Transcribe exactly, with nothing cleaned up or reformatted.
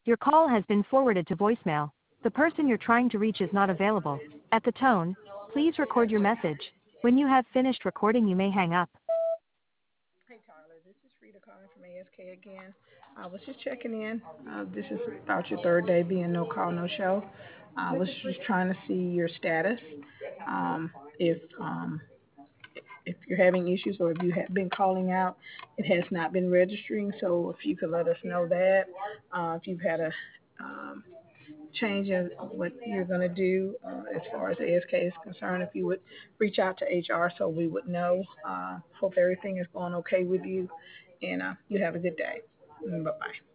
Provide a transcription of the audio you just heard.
Your call has been forwarded to voicemail. The person you're trying to reach is not available. At the tone, please record your message. When you have finished recording, you may hang up. Hey Tyler, this is Rita calling from A S K again. I was just checking in. Uh, this is about your third day being no call, no show. I was just trying to see your status. Um, if um, if you're having issues or if you have been calling out, it has not been registering. So if you could let us know that. Uh, if you've had a um, change in what you're going to do uh, as far as A S K is concerned, if you would reach out to H R so we would know. Uh, hope everything is going okay with you, and uh, you have a good day. Bye bye.